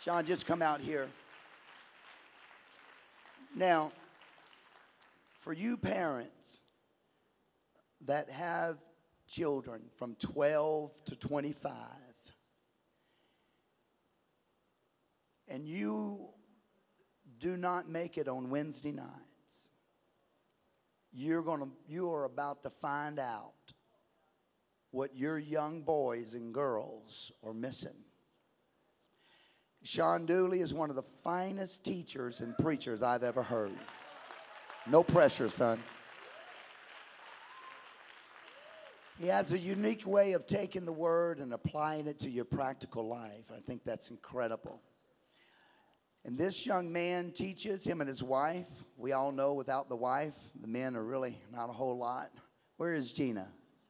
Sean, just come out here. Now, for you parents that have children from 12 to 25, and you do not make it on Wednesday nights, you are about to find out what your young boys and girls are missing. Sean Dooley is one of the finest teachers and preachers I've ever heard. No pressure, son. He has a unique way of taking the word and applying it to your practical life. I think that's incredible. And this young man teaches, him and his wife. We all know without the wife, the men are really not a whole lot. Where is Gina?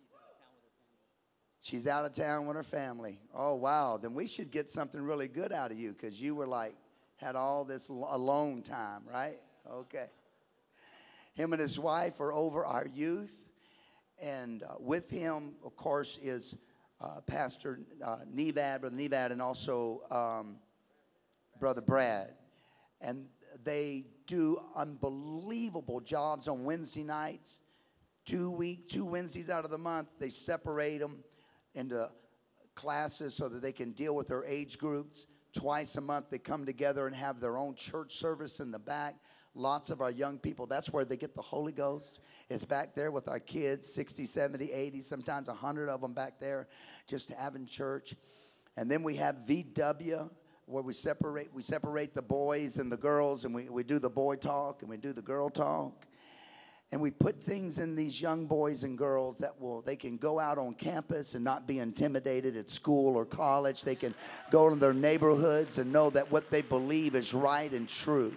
She's out of town with her family. Oh, wow. Then we should get something really good out of you because you were like, had all this alone time, right? Okay. Him and his wife are over our youth. And with him, of course, is Pastor Nevad, Brother Nevad, and also Brother Brad. And they do unbelievable jobs on Wednesday nights. 2 Wednesdays out of the month, they separate them into classes so that they can deal with their age groups. Twice a month, they come together and have their own church service in the back. Lots of our young people, that's where they get the Holy Ghost. It's back there with our kids, 60, 70, 80, sometimes 100 of them back there just having church. And then we have VW, where we separate the boys and the girls, and we do the boy talk and we do the girl talk. And we put things in these young boys and girls that they can go out on campus and not be intimidated at school or college. They can go to their neighborhoods and know that what they believe is right and true.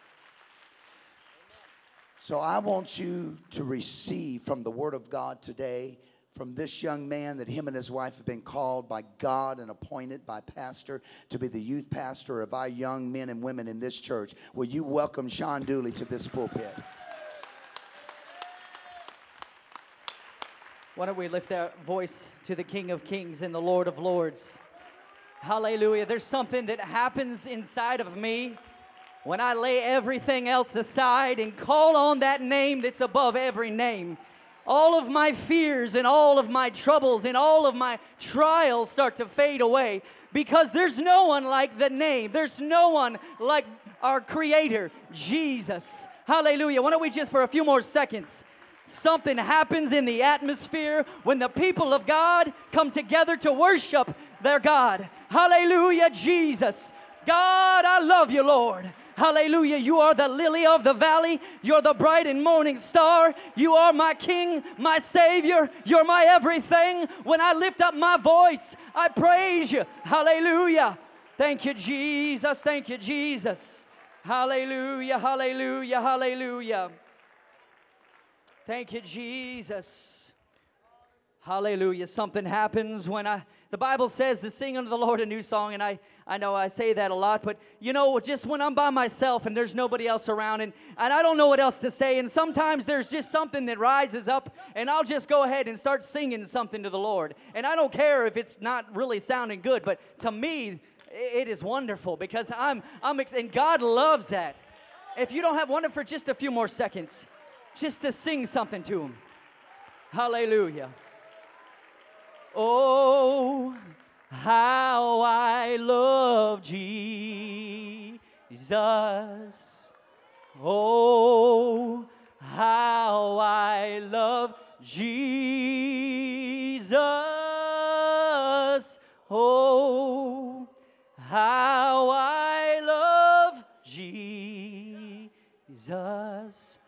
So I want you to receive from the Word of God today, from this young man that him and his wife have been called by God and appointed by pastor to be the youth pastor of our young men and women in this church. Will you welcome Sean Dooley to this pulpit? Why don't we lift our voice to the King of Kings and the Lord of Lords. Hallelujah. There's something that happens inside of me when I lay everything else aside and call on that name that's above every name. All of my fears and all of my troubles and all of my trials start to fade away because there's no one like the name. There's no one like our Creator, Jesus. Hallelujah. Why don't we just for a few more seconds, something happens in the atmosphere when the people of God come together to worship their God. Hallelujah, Jesus. God, I love you, Lord. Hallelujah. You are the lily of the valley. You're the bright and morning star. You are my King, my Savior. You're my everything. When I lift up my voice, I praise you. Hallelujah. Thank you, Jesus. Thank you, Jesus. Hallelujah, hallelujah, hallelujah. Thank you, Jesus. Hallelujah. Something happens when the Bible says to sing unto the Lord a new song, and I know I say that a lot, but you know, just when I'm by myself and there's nobody else around and I don't know what else to say, and sometimes there's just something that rises up, and I'll just go ahead and start singing something to the Lord. And I don't care if it's not really sounding good, but to me, it is wonderful because and God loves that. If you don't have wonder for just a few more seconds, just to sing something to Him. Hallelujah. Oh, how I love Jesus. Oh, how I love Jesus. Oh, how I love Jesus.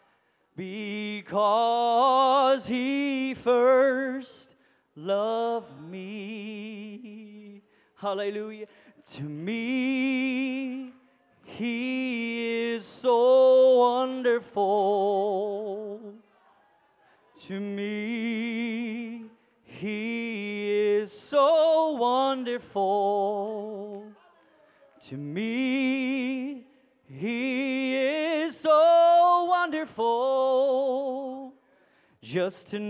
Because He first loved me. Hallelujah. To me, He is so wonderful. To me, He is so wonderful. To me, He is so wonderful. Just to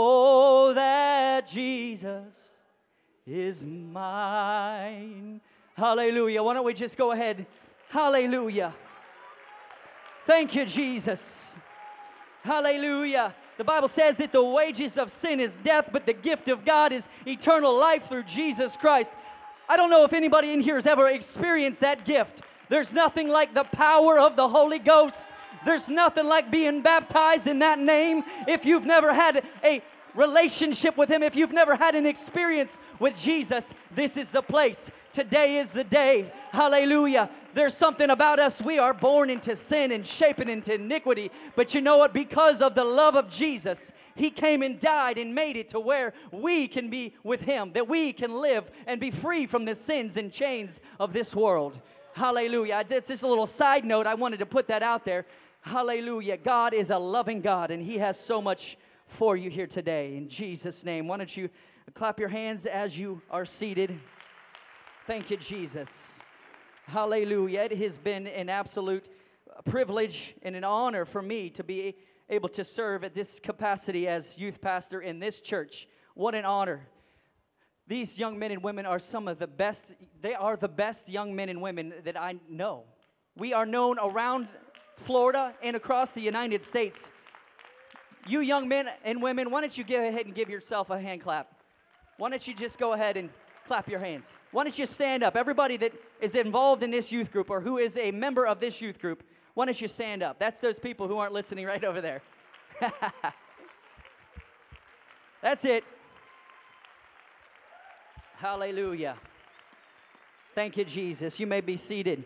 know that Jesus is mine. Hallelujah. Why don't we just go ahead? Hallelujah. Thank you, Jesus. Hallelujah. The Bible says that the wages of sin is death, but the gift of God is eternal life through Jesus Christ. I don't know if anybody in here has ever experienced that gift. There's nothing like the power of the Holy Ghost. There's nothing like being baptized in that name. If you've never had a relationship with Him, if you've never had an experience with Jesus, this is the place. Today is the day. Hallelujah. There's something about us. We are born into sin and shapen into iniquity. But you know what? Because of the love of Jesus, He came and died and made it to where we can be with Him, that we can live and be free from the sins and chains of this world. Hallelujah. That's just a little side note. I wanted to put that out there. Hallelujah. God is a loving God, and He has so much for you here today. In Jesus' name, why don't you clap your hands as you are seated. Thank you, Jesus. Hallelujah. It has been an absolute privilege and an honor for me to be able to serve at this capacity as youth pastor in this church. What an honor. These young men and women are some of the best. They are the best young men and women that I know. We are known around Florida and across the United States. You young men and women, why don't you go ahead and give yourself a hand clap? Why don't you just go ahead and clap your hands? Why don't you stand up? Everybody that is involved in this youth group or who is a member of this youth group, why don't you stand up? That's those people who aren't listening right over there. That's it. Hallelujah. Thank you, Jesus. You may be seated.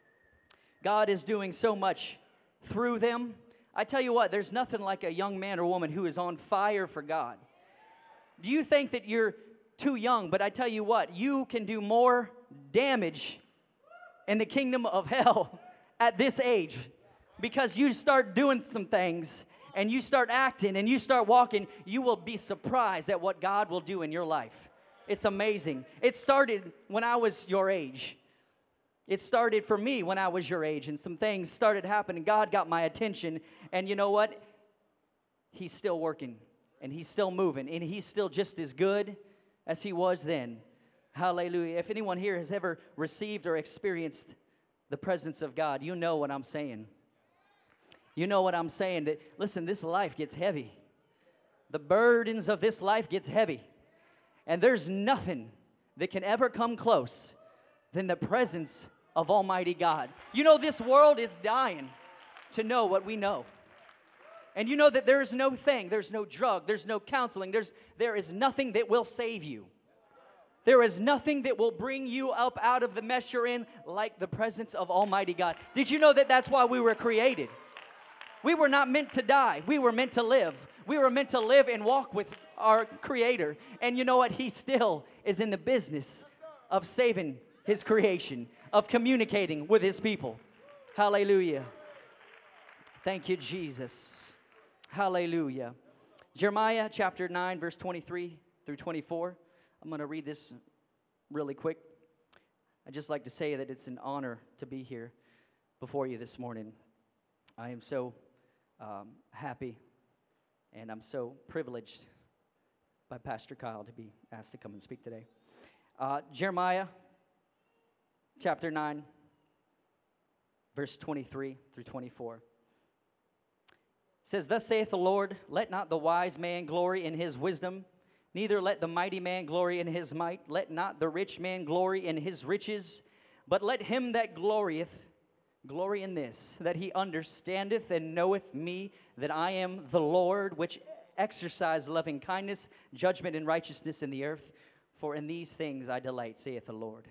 God is doing so much through them. I tell you what, there's nothing like a young man or woman who is on fire for God. Do you think that you're too young? But I tell you what, you can do more damage in the kingdom of hell at this age, because you start doing some things and you start acting and you start walking, you will be surprised at what God will do in your life. It's amazing. It started when I was your age. It started for me when I was your age, and some things started happening. God got my attention, and you know what? He's still working, and He's still moving, and He's still just as good as He was then. Hallelujah. If anyone here has ever received or experienced the presence of God, you know what I'm saying. You know what I'm saying. That, listen, this life gets heavy. The burdens of this life gets heavy. And there's nothing that can ever come close than the presence of Almighty God. You know, this world is dying to know what we know. And you know that there is no thing, there's no drug, there's no counseling, there is nothing that will save you. There is nothing that will bring you up out of the mess you're in like the presence of Almighty God. Did you know that that's why we were created? We were not meant to die. We were meant to live. We were meant to live and walk with our Creator. And you know what? He still is in the business of saving His creation, of communicating with His people. Hallelujah. Thank you, Jesus. Hallelujah. Jeremiah chapter 9, verse 23 through 24. I'm going to read this really quick. I'd just like to say that it's an honor to be here before you this morning. I am so happy, and I'm so privileged by Pastor Kyle to be asked to come and speak today. Jeremiah chapter 9, verse 23 through 24. It says, "Thus saith the Lord, let not the wise man glory in his wisdom, neither let the mighty man glory in his might. Let not the rich man glory in his riches, but let him that glorieth glory in this, that he understandeth and knoweth me, that I am the Lord, which exercise loving kindness, judgment, and righteousness in the earth. For in these things I delight, saith the Lord."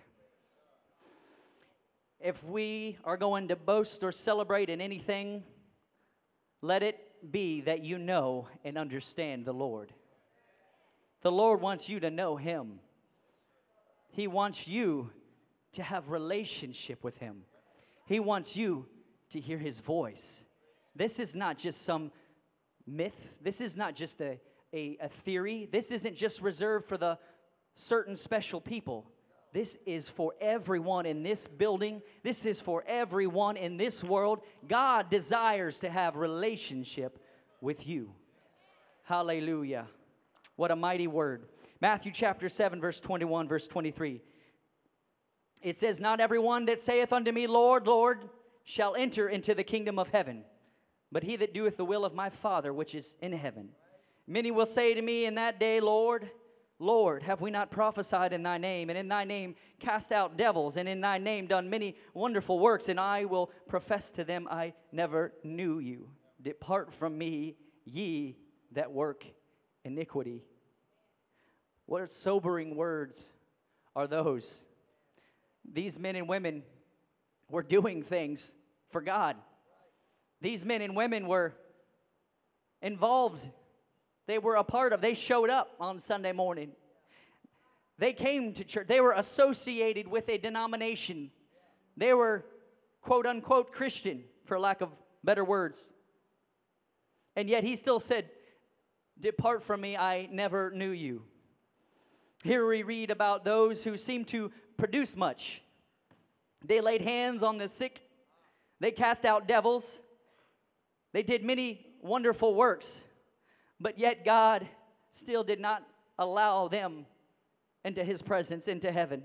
If we are going to boast or celebrate in anything, let it be that you know and understand the Lord. The Lord wants you to know Him. He wants you to have relationship with Him. He wants you to hear His voice. This is not just some myth. This is not just a theory. This isn't just reserved for the certain special people. This is for everyone in this building. This is for everyone in this world. God desires to have relationship with you. Hallelujah. What a mighty word. Matthew chapter 7, verse 21, verse 23. It says, not everyone that saith unto me, Lord, Lord, shall enter into the kingdom of heaven, but he that doeth the will of my Father which is in heaven. Many will say to me in that day, Lord, Lord, have we not prophesied in thy name, and in thy name cast out devils, and in thy name done many wonderful works? And I will profess to them, I never knew you. Depart from me, ye that work iniquity. What sobering words are those? These men and women were doing things for God. These men and women were involved. They were a part of, they showed up on Sunday morning. They came to church. They were associated with a denomination. They were, quote unquote, Christian, for lack of better words. And yet he still said, depart from me, I never knew you. Here we read about those who seem to produce much. They laid hands on the sick. They cast out devils. They did many wonderful works. But yet God still did not allow them into his presence, into heaven.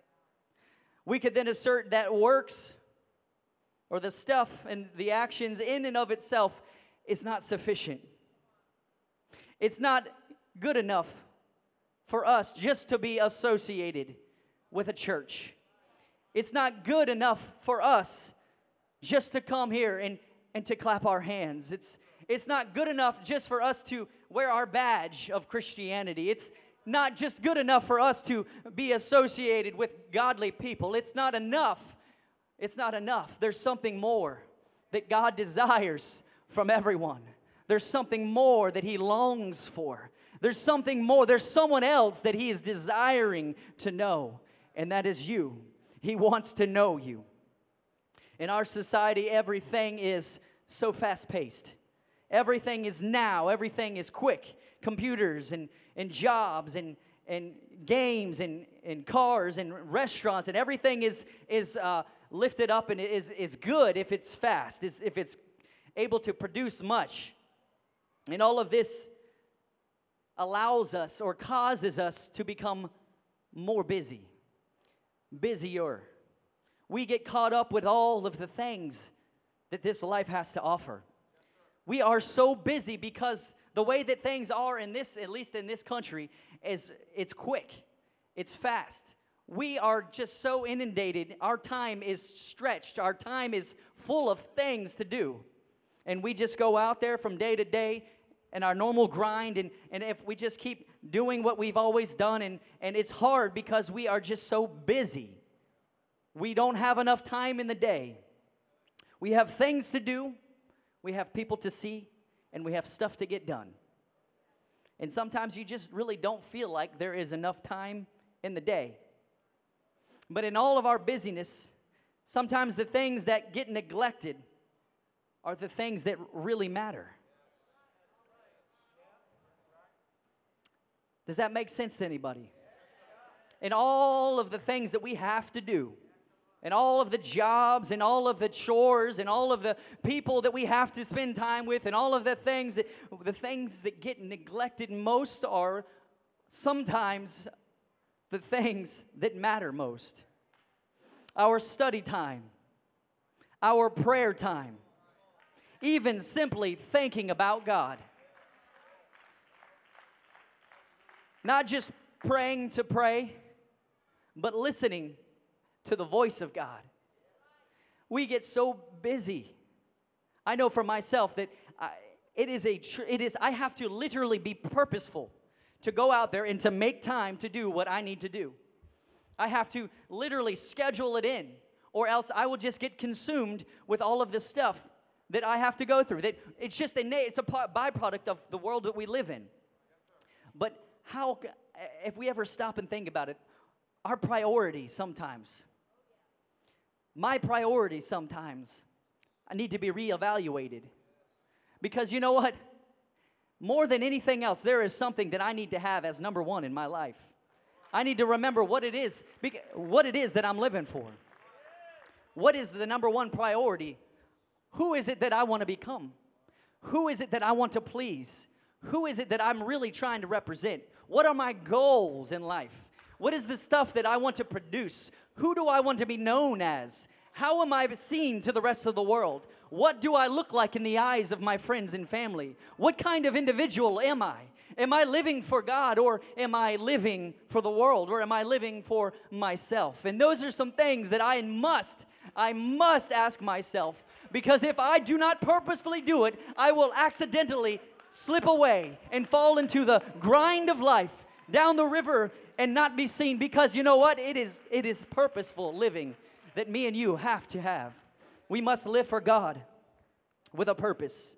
We could then assert that works, or the stuff and the actions in and of itself, is not sufficient. It's not good enough for us just to be associated with a church. It's not good enough for us just to come here and to clap our hands. It's not good enough just for us to wear our badge of Christianity. It's not just good enough for us to be associated with godly people. It's not enough. It's not enough. There's something more that God desires from everyone. There's something more that he longs for. There's something more. There's someone else that he is desiring to know, and that is you. He wants to know you. In our society, everything is so fast-paced. Everything is now. Everything is quick. Computers and jobs and games and cars and restaurants, and everything is lifted up and is good if it's fast, if it's able to produce much. And all of this allows us or causes us to become more busy, busier. We get caught up with all of the things that this life has to offer. We are so busy because the way that things are in this, at least in this country, is it's quick, it's fast. We are just so inundated. Our time is stretched. Our time is full of things to do. And we just go out there from day to day in our normal grind. And if we just keep doing what we've always done, and it's hard because we are just so busy. We don't have enough time in the day. We have things to do. We have people to see. And we have stuff to get done. And sometimes you just really don't feel like there is enough time in the day. But in all of our busyness, sometimes the things that get neglected are the things that really matter. Does that make sense to anybody? And all of the things that we have to do, and all of the jobs, and all of the chores, and all of the people that we have to spend time with, and all of the things that get neglected most are sometimes the things that matter most. Our study time, our prayer time, even simply thinking about God. Not just praying to pray, but listening to the voice of God. We get so busy. I know for myself that I have to literally be purposeful to go out there and to make time to do what I need to do. I have to literally schedule it in, or else I will just get consumed with all of this stuff that I have to go through. That it's just it's a byproduct of the world that we live in. But how, if we ever stop and think about it, our priorities sometimes, my priorities sometimes, I need to be reevaluated. Because you know what? More than anything else, there is something that I need to have as number one in my life. I need to remember what it is that I'm living for. What is the number one priority? Who is it that I want to become? Who is it that I want to please? Who is it that I'm really trying to represent? What are my goals in life? What is the stuff that I want to produce? Who do I want to be known as? How am I seen to the rest of the world? What do I look like in the eyes of my friends and family? What kind of individual am I? Am I living for God, or am I living for the world, or am I living for myself? And those are some things that I must ask myself, because if I do not purposefully do it, I will accidentally slip away and fall into the grind of life down the river and not be seen, because you know what? It is purposeful living that me and you have to have. We must live for God with a purpose.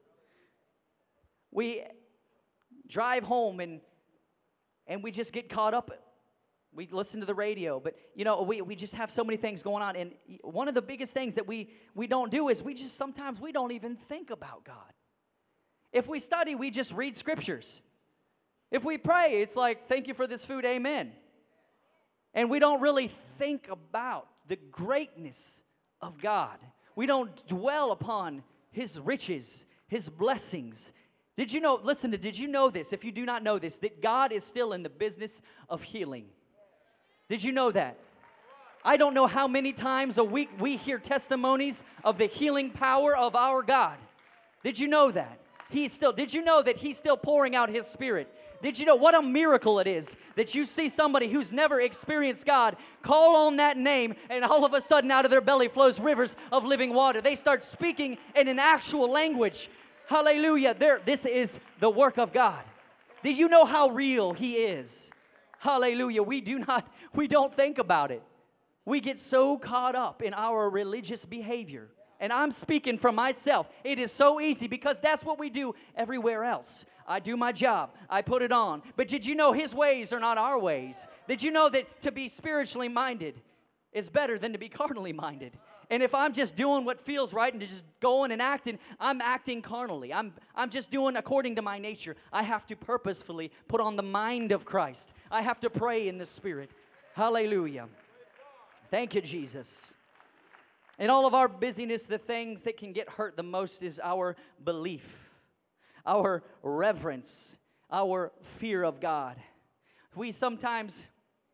We drive home and we just get caught up. We listen to the radio, but you know, we just have so many things going on. And one of the biggest things that we don't do is sometimes we don't even think about God. If we study, we just read scriptures. If we pray, it's like, thank you for this food, amen. And we don't really think about the greatness of God. We don't dwell upon His riches, His blessings. Did you know this, if you do not know this, that God is still in the business of healing? Did you know that? I don't know how many times a week we hear testimonies of the healing power of our God. Did you know that? Did you know that He's still pouring out His Spirit? Did you know what a miracle it is that you see somebody who's never experienced God call on that name, and all of a sudden out of their belly flows rivers of living water. They start speaking in an actual language. Hallelujah. This is the work of God. Did you know how real He is? Hallelujah. We don't think about it. We get so caught up in our religious behavior. And I'm speaking for myself. It is so easy because that's what we do everywhere else. I do my job. I put it on. But did you know His ways are not our ways? Did you know that to be spiritually minded is better than to be carnally minded? And if I'm just doing what feels right and just going and acting, I'm acting carnally. I'm just doing according to my nature. I have to purposefully put on the mind of Christ. I have to pray in the Spirit. Hallelujah. Thank you, Jesus. In all of our busyness, the things that can get hurt the most is our belief, our reverence, our fear of God. We sometimes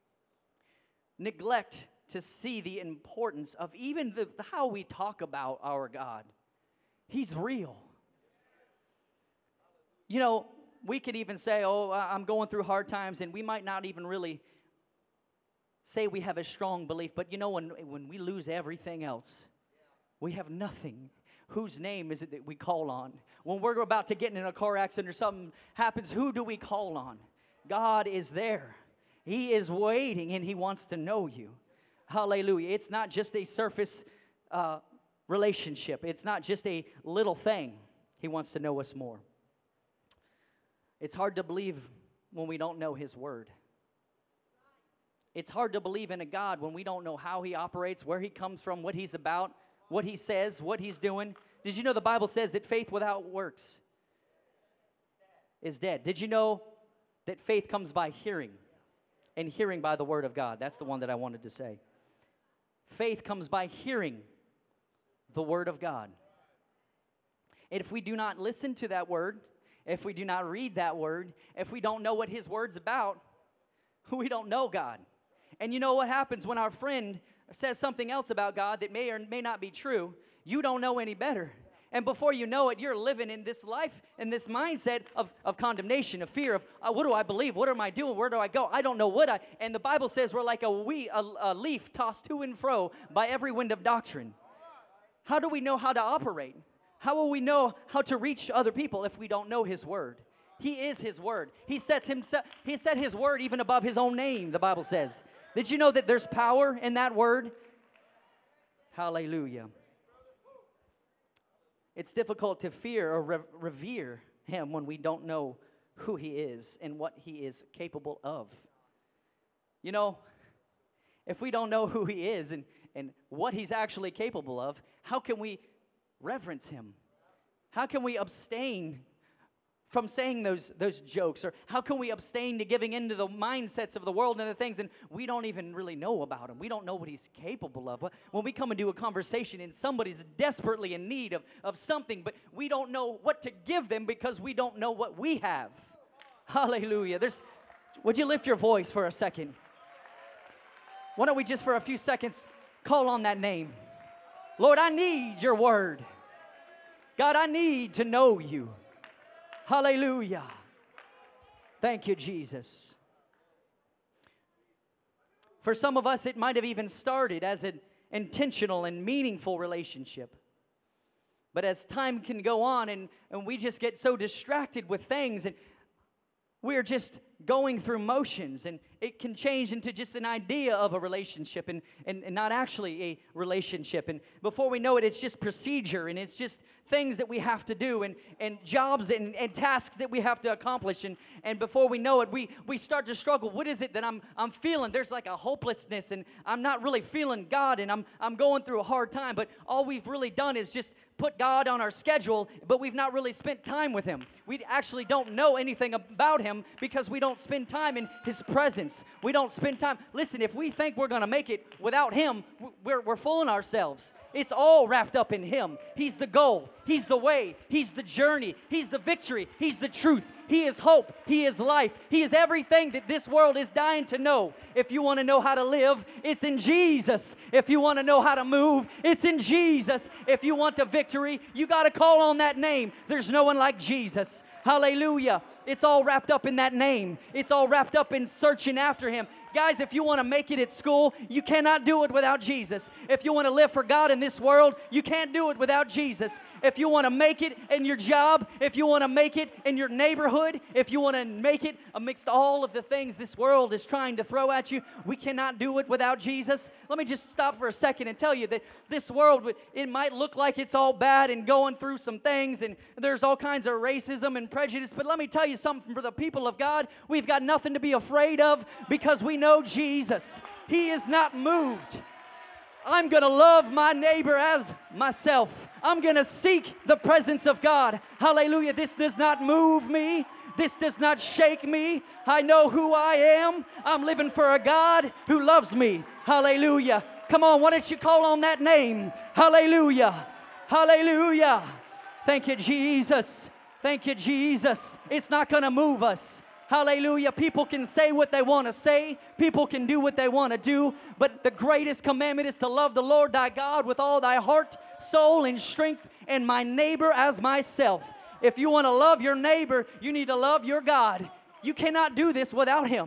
neglect to see the importance of even how we talk about our God. He's real. You know, we could even say, oh, I'm going through hard times, and we might not even really say we have a strong belief. But you know, when we lose everything else, we have nothing. Whose name is it that we call on? When we're about to get in a car accident or something happens, who do we call on? God is there. He is waiting, and He wants to know you. Hallelujah. It's not just a surface relationship. It's not just a little thing. He wants to know us more. It's hard to believe when we don't know His Word. It's hard to believe in a God when we don't know how He operates, where He comes from, what He's about, what He says, what He's doing. Did you know the Bible says that faith without works is dead? Did you know that faith comes by hearing, and hearing by the Word of God? That's the one that I wanted to say. Faith comes by hearing the Word of God. And if we do not listen to that Word, if we do not read that Word, if we don't know what His Word's about, we don't know God. And you know what happens when our friend says something else about God that may or may not be true? You don't know any better. And before you know it, you're living in this life, in this mindset of condemnation, of fear, of what do I believe? What am I doing? Where do I go? I don't know what and the Bible says we're like a leaf tossed to and fro by every wind of doctrine. How do we know how to operate? How will we know how to reach other people if we don't know His Word? He is His Word. He set His Word even above His own name, the Bible says. Did you know that there's power in that Word? Hallelujah. It's difficult to fear or revere Him when we don't know who He is and what He is capable of. You know, if we don't know who He is and what He's actually capable of, how can we reverence Him? How can we abstain from saying those jokes? Or how can we abstain to giving into the mindsets of the world and the things, and we don't even really know about Him? We don't know what He's capable of. When we come into a conversation and somebody's desperately in need of something, but we don't know what to give them because we don't know what we have. Hallelujah. Would you lift your voice for a second? Why don't we just for a few seconds call on that name? Lord, I need your word. God, I need to know you. Hallelujah. Thank you, Jesus. For some of us, it might have even started as an intentional and meaningful relationship. But as time can go on and we just get so distracted with things and we're just going through motions, and it can change into just an idea of a relationship and not actually a relationship. And before we know it, it's just procedure, and it's just things that we have to do and jobs and tasks that we have to accomplish. And before we know it, we start to struggle. What is it that I'm feeling? There's like a hopelessness, and I'm not really feeling God, and I'm going through a hard time. But all we've really done is just put God on our schedule, but we've not really spent time with Him. We actually don't know anything about Him because we don't spend time in His presence. We don't spend time. Listen, if we think we're going to make it without Him, we're fooling ourselves. It's all wrapped up in Him. He's the goal. He's the way. He's the journey. He's the victory. He's the truth. He is hope. He is life. He is everything that this world is dying to know. If you want to know how to live, it's in Jesus. If you want to know how to move, it's in Jesus. If you want the victory, you got to call on that name. There's no one like Jesus. Hallelujah. It's all wrapped up in that name. It's all wrapped up in searching after Him. Guys, if you want to make it at school, you cannot do it without Jesus. If you want to live for God in this world, you can't do it without Jesus. If you want to make it in your job, if you want to make it in your neighborhood, if you want to make it amidst all of the things this world is trying to throw at you, we cannot do it without Jesus. Let me just stop for a second and tell you that this world, it might look like it's all bad and going through some things, and there's all kinds of racism and prejudice, but let me tell you something for the people of God, we've got nothing to be afraid of because we know Jesus. He is not moved. I'm going to love my neighbor as myself. I'm going to seek the presence of God. Hallelujah. This does not move me. This does not shake me. I know who I am. I'm living for a God who loves me. Hallelujah. Come on, why don't you call on that name? Hallelujah. Hallelujah. Thank you, Jesus. Thank you, Jesus. It's not going to move us. Hallelujah. People can say what they want to say. People can do what they want to do. But the greatest commandment is to love the Lord thy God with all thy heart, soul, and strength, and my neighbor as myself. If you want to love your neighbor, you need to love your God. You cannot do this without Him.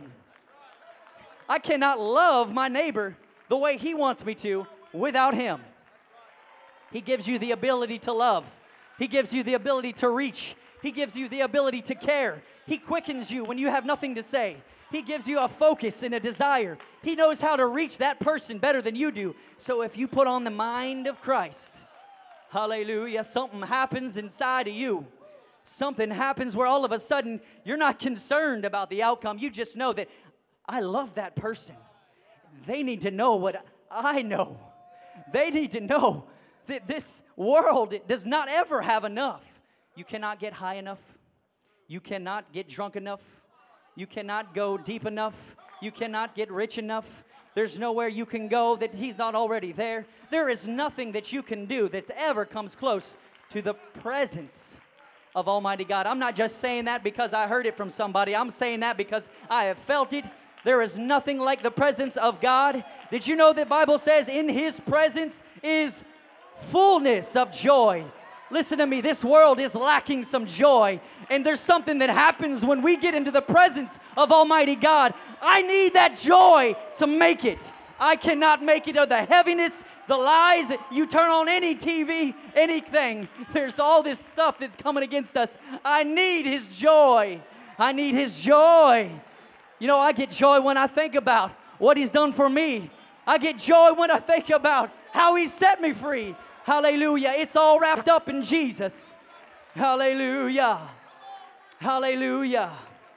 I cannot love my neighbor the way He wants me to without Him. He gives you the ability to love. He gives you the ability to reach. He gives you the ability to care. He quickens you when you have nothing to say. He gives you a focus and a desire. He knows how to reach that person better than you do. So if you put on the mind of Christ, hallelujah, something happens inside of you. Something happens where all of a sudden you're not concerned about the outcome. You just know that I love that person. They need to know what I know. They need to know that this world does not ever have enough. You cannot get high enough. You cannot get drunk enough. You cannot go deep enough. You cannot get rich enough. There's nowhere you can go that He's not already there. There is nothing that you can do that's ever comes close to the presence of Almighty God. I'm not just saying that because I heard it from somebody. I'm saying that because I have felt it. There is nothing like the presence of God. Did you know the Bible says in His presence is fullness of joy? Listen to me, this world is lacking some joy. And there's something that happens when we get into the presence of Almighty God. I need that joy to make it. I cannot make it of the heaviness, the lies. You turn on any TV, anything. There's all this stuff that's coming against us. I need His joy. I need His joy. You know, I get joy when I think about what He's done for me. I get joy when I think about how He set me free. Hallelujah. It's all wrapped up in Jesus. Hallelujah. Hallelujah.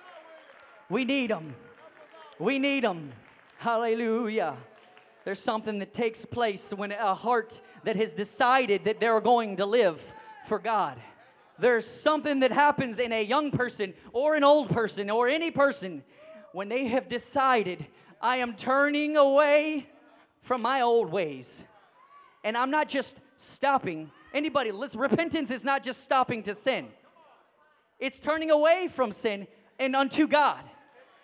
We need Him. We need Him. Hallelujah. There's something that takes place when a heart that has decided that they're going to live for God. There's something that happens in a young person or an old person or any person when they have decided, I am turning away from my old ways. And I'm not just stopping. Anybody, listen, repentance is not just stopping to sin. It's turning away from sin and unto God.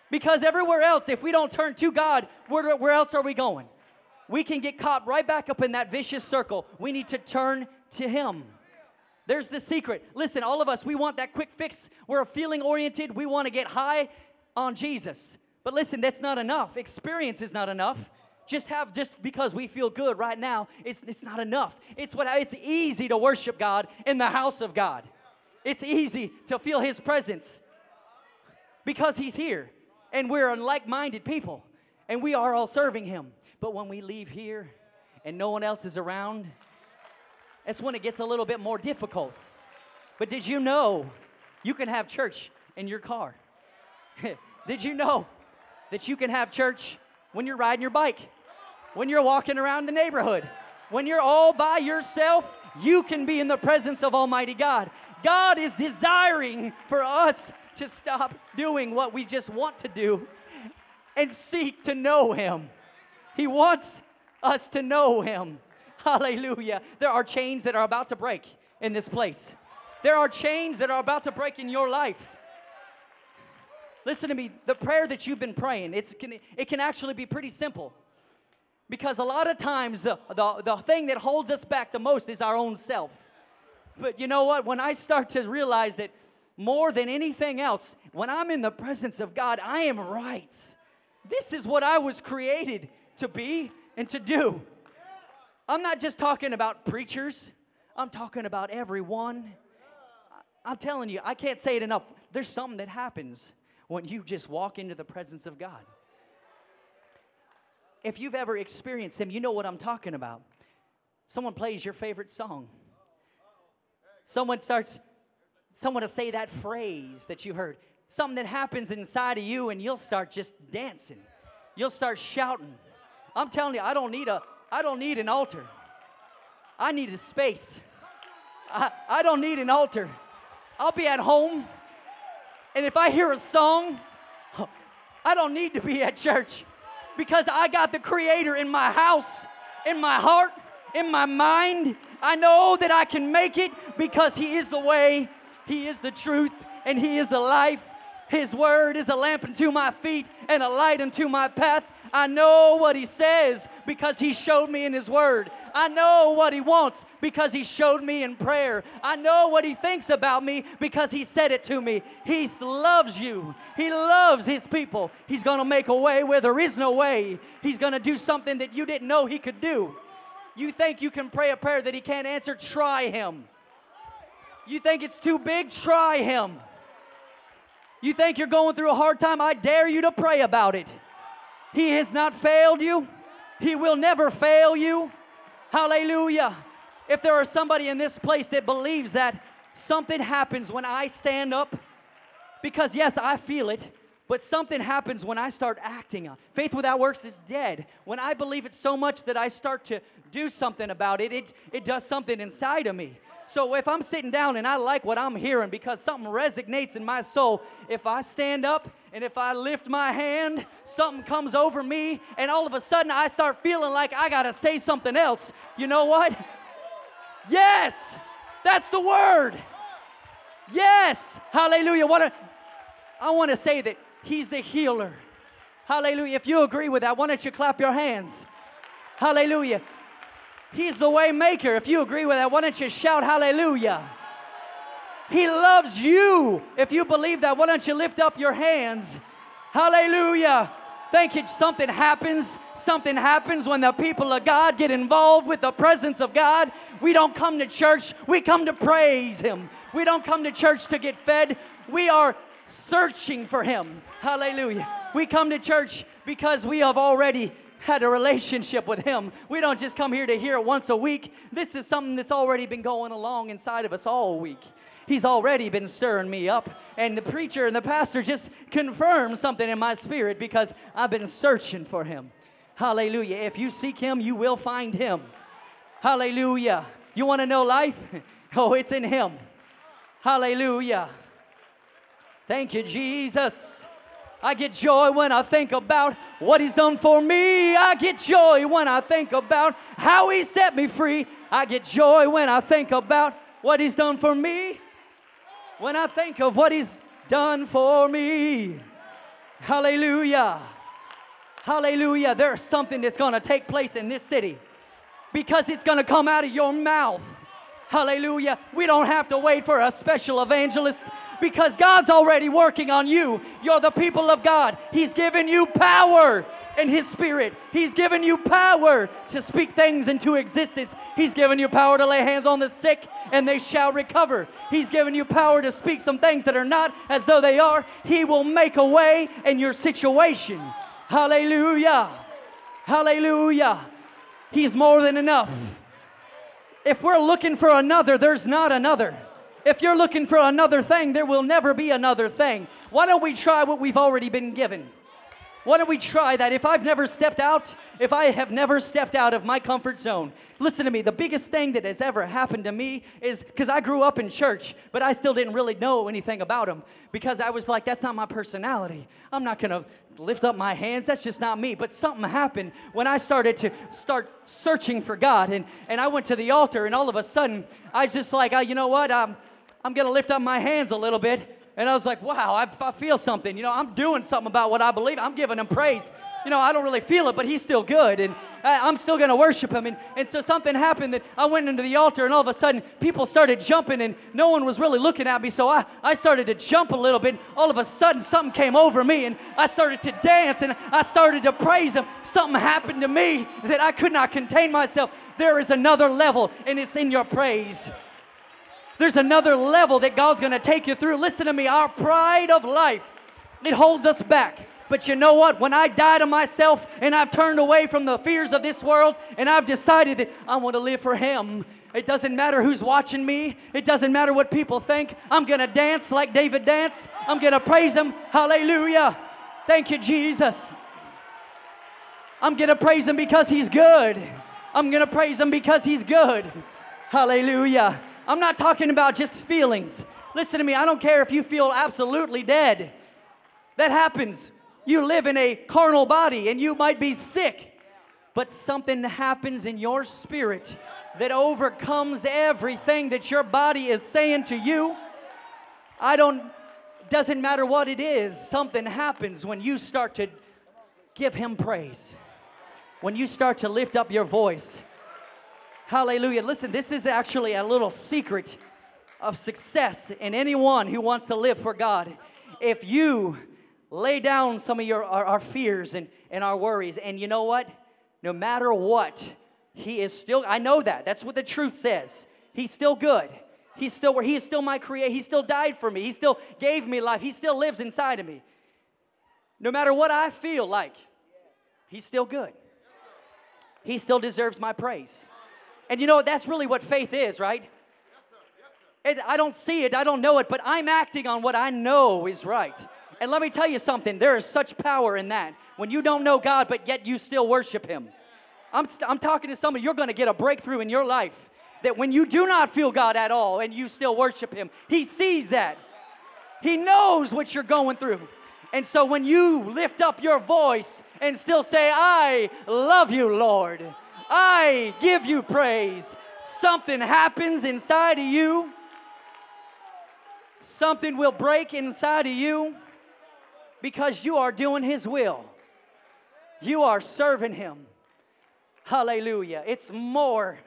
Because everywhere else, if we don't turn to God, where else are we going? We can get caught right back up in that vicious circle. We need to turn to Him. There's the secret. Listen, all of us, we want that quick fix. We're feeling oriented. We want to get high on Jesus. But listen, that's not enough. Experience is not enough. Just because we feel good right now, it's not enough. It's easy to worship God in the house of God. It's easy to feel His presence because He's here. And we're like-minded people. And we are all serving Him. But when we leave here and no one else is around, that's when it gets a little bit more difficult. But did you know you can have church in your car? Did you know that you can have church when you're riding your bike? When you're walking around the neighborhood? When you're all by yourself, you can be in the presence of Almighty God. God is desiring for us to stop doing what we just want to do and seek to know Him. He wants us to know Him. Hallelujah. There are chains that are about to break in this place. There are chains that are about to break in your life. Listen to me. The prayer that you've been praying, it can actually be pretty simple. Because a lot of times, the thing that holds us back the most is our own self. But you know what? When I start to realize that more than anything else, when I'm in the presence of God, I am right. This is what I was created to be and to do. I'm not just talking about preachers. I'm talking about everyone. I'm telling you, I can't say it enough. There's something that happens when you just walk into the presence of God. If you've ever experienced Him, you know what I'm talking about. Someone plays your favorite song. Someone will say that phrase that you heard. Something that happens inside of you and you'll start just dancing. You'll start shouting. I'm telling you, I don't need an altar. I need a space. I don't need an altar. I'll be at home, and if I hear a song, I don't need to be at church because I got the Creator in my house, in my heart, in my mind. I know that I can make it because He is the way, He is the truth, and He is the life. His word is a lamp unto my feet and a light unto my path. I know what He says because He showed me in His word. I know what He wants because He showed me in prayer. I know what He thinks about me because He said it to me. He loves you. He loves His people. He's going to make a way where there is no way. He's going to do something that you didn't know He could do. You think you can pray a prayer that He can't answer? Try Him. You think it's too big? Try Him. You think you're going through a hard time? I dare you to pray about it. He has not failed you. He will never fail you. Hallelujah. If there are somebody in this place that believes that something happens when I stand up, because yes, I feel it, but something happens when I start acting. Faith without works is dead. When I believe it so much that I start to do something about it, it does something inside of me. So if I'm sitting down and I like what I'm hearing because something resonates in my soul, if I stand up and if I lift my hand, something comes over me and all of a sudden I start feeling like I got to say something else. You know what? Yes, that's the word. Yes, hallelujah. I want to say that He's the healer. Hallelujah. If you agree with that, why don't you clap your hands? Hallelujah. He's the way maker. If you agree with that, why don't you shout hallelujah? He loves you. If you believe that, why don't you lift up your hands? Hallelujah. Thank you. Something happens. Something happens when the people of God get involved with the presence of God. We don't come to church. We come to praise Him. We don't come to church to get fed. We are searching for Him. Hallelujah. We come to church because we have already had a relationship with Him. We don't just come here to hear it once a week. This is something that's already been going along inside of us all week. He's already been stirring me up. And the preacher and the pastor just confirmed something in my spirit because I've been searching for Him. Hallelujah. If you seek Him, you will find Him. Hallelujah. You want to know life? Oh, it's in Him. Hallelujah. Thank you, Jesus. I get joy when I think about what He's done for me. I get joy when I think about how He set me free. I get joy when I think about what He's done for me. When I think of what He's done for me. Hallelujah. Hallelujah. There's something that's going to take place in this city because it's going to come out of your mouth. Hallelujah. We don't have to wait for a special evangelist because God's already working on you. You're the people of God. He's given you power in His Spirit. He's given you power to speak things into existence. He's given you power to lay hands on the sick and they shall recover. He's given you power to speak some things that are not as though they are. He will make a way in your situation. Hallelujah. Hallelujah. He's more than enough. If we're looking for another, there's not another. If you're looking for another thing, there will never be another thing. Why don't we try what we've already been given? Why don't we try that? If I have never stepped out of my comfort zone, listen to me, the biggest thing that has ever happened to me is, because I grew up in church, but I still didn't really know anything about Him, because I was like, that's not my personality. I'm not going to lift up my hands. That's just not me. But something happened when I started to searching for God, and I went to the altar, and all of a sudden, I was just like, you know what, I'm going to lift up my hands a little bit. And I was like, wow, I feel something. You know, I'm doing something about what I believe. I'm giving Him praise. You know, I don't really feel it, but He's still good. And I'm still going to worship Him. And so something happened that I went into the altar, and all of a sudden, people started jumping, and no one was really looking at me. So I started to jump a little bit. All of a sudden, something came over me, and I started to dance, and I started to praise Him. Something happened to me that I could not contain myself. There is another level, and it's in your praise. There's another level that God's going to take you through. Listen to me, our pride of life, it holds us back. But you know what? When I die to myself and I've turned away from the fears of this world and I've decided that I want to live for Him, it doesn't matter who's watching me. It doesn't matter what people think. I'm going to dance like David danced. I'm going to praise Him. Hallelujah. Thank you, Jesus. I'm going to praise Him because He's good. I'm going to praise Him because He's good. Hallelujah. I'm not talking about just feelings. Listen to me, I don't care if you feel absolutely dead. That happens. You live in a carnal body and you might be sick. But something happens in your spirit that overcomes everything that your body is saying to you. Doesn't matter what it is, something happens when you start to give Him praise. When you start to lift up your voice. Hallelujah. Listen, this is actually a little secret of success in anyone who wants to live for God. If you lay down some of our fears and our worries, and you know what? No matter what, He is still, I know that. That's what the truth says. He's still good. He is still my creator. He still died for me. He still gave me life. He still lives inside of me. No matter what I feel like, He's still good. He still deserves my praise. And you know, that's really what faith is, right? I don't see it, I don't know it, but I'm acting on what I know is right. And let me tell you something, there is such power in that. When you don't know God, but yet you still worship Him. I'm talking to somebody, you're going to get a breakthrough in your life. That when you do not feel God at all and you still worship Him, He sees that. He knows what you're going through. And so when you lift up your voice and still say, I love you, Lord. I give you praise. Something happens inside of you. Something will break inside of you because you are doing His will. You are serving Him. Hallelujah. It's more